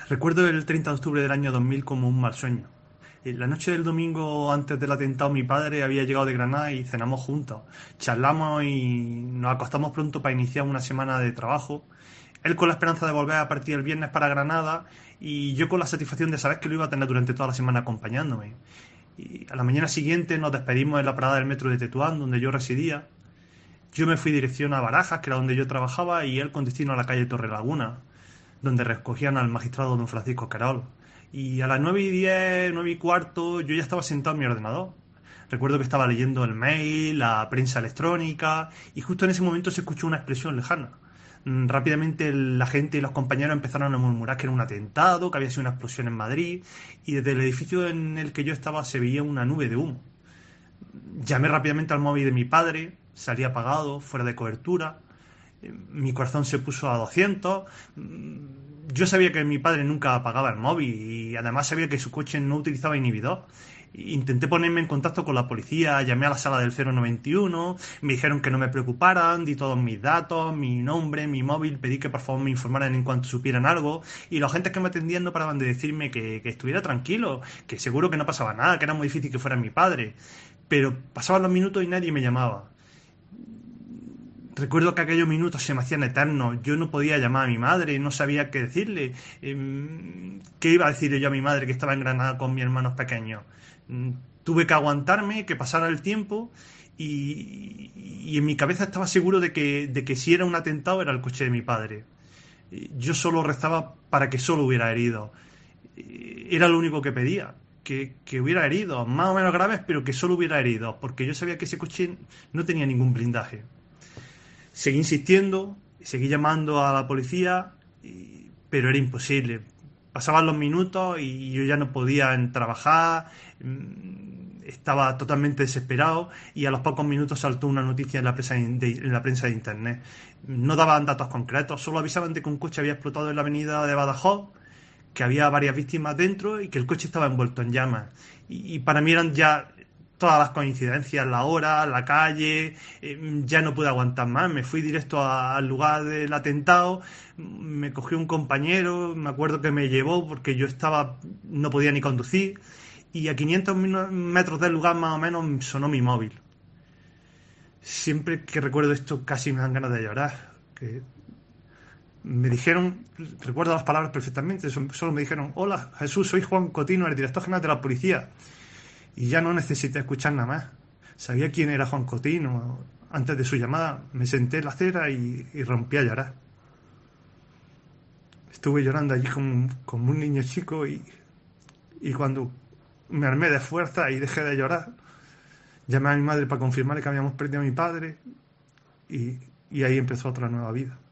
Recuerdo el 30 de octubre del año 2000 como un mal sueño. La noche del domingo antes del atentado mi padre había llegado de Granada y cenamos juntos. Charlamos y nos acostamos pronto para iniciar una semana de trabajo. Él con la esperanza de volver a partir el viernes para Granada y yo con la satisfacción de saber que lo iba a tener durante toda la semana acompañándome. Y a la mañana siguiente nos despedimos en la parada del metro de Tetuán, donde yo residía. Yo me fui dirección a Barajas, que era donde yo trabajaba, y él con destino a la calle Torrelaguna, donde recogían al magistrado don Francisco Querol. Y a las 9:10, 9:15, yo ya estaba sentado en mi ordenador. Recuerdo que estaba leyendo el mail, la prensa electrónica, y justo en ese momento se escuchó una explosión lejana. Rápidamente la gente y los compañeros empezaron a murmurar que era un atentado, que había sido una explosión en Madrid, y desde el edificio en el que yo estaba se veía una nube de humo. Llamé rápidamente al móvil de mi padre, salía apagado, fuera de cobertura. Mi corazón se puso a 200. Yo sabía que mi padre nunca apagaba el móvil y además sabía que su coche no utilizaba inhibidor. Intenté ponerme en contacto con la policía, llamé a la sala del 091, me dijeron que no me preocuparan, di todos mis datos, mi nombre, mi móvil, pedí que por favor me informaran en cuanto supieran algo y los agentes que me atendían no paraban de decirme que estuviera tranquilo, que seguro que no pasaba nada, que era muy difícil que fuera mi padre. Pero pasaban los minutos y nadie me llamaba. Recuerdo que aquellos minutos se me hacían eternos. Yo no podía llamar a mi madre, no sabía qué decirle. ¿Qué iba a decirle yo a mi madre que estaba en Granada con mis hermanos pequeños? Mm, Tuve que aguantarme, que pasara el tiempo y en mi cabeza estaba seguro de que si era un atentado era el coche de mi padre. Yo solo rezaba para que solo hubiera heridos. Era lo único que pedía, que hubiera heridos, más o menos graves, pero que solo hubiera heridos, porque yo sabía que ese coche no tenía ningún blindaje. Seguí insistiendo, seguí llamando a la policía, pero era imposible. Pasaban los minutos y yo ya no podía trabajar, estaba totalmente desesperado y a los pocos minutos saltó una noticia en la prensa de internet. No daban datos concretos, solo avisaban de que un coche había explotado en la avenida de Badajoz, que había varias víctimas dentro y que el coche estaba envuelto en llamas. Y para mí eran ya todas las coincidencias, la hora, la calle, ya no pude aguantar más, me fui directo al lugar del atentado, me cogió un compañero, me acuerdo que me llevó porque yo estaba, no podía ni conducir, y a 500 metros del lugar más o menos sonó mi móvil. Siempre que recuerdo esto casi me dan ganas de llorar, que me dijeron, recuerdo las palabras perfectamente, solo me dijeron: hola Jesús, soy Juan Cotino, el director general de la policía. Y ya no necesité escuchar nada más. Sabía quién era Juan Cotino. Antes de su llamada me senté en la acera y rompí a llorar. Estuve llorando allí como un niño chico y cuando me armé de fuerza y dejé de llorar, llamé a mi madre para confirmar que habíamos perdido a mi padre y, y ahí empezó otra nueva vida.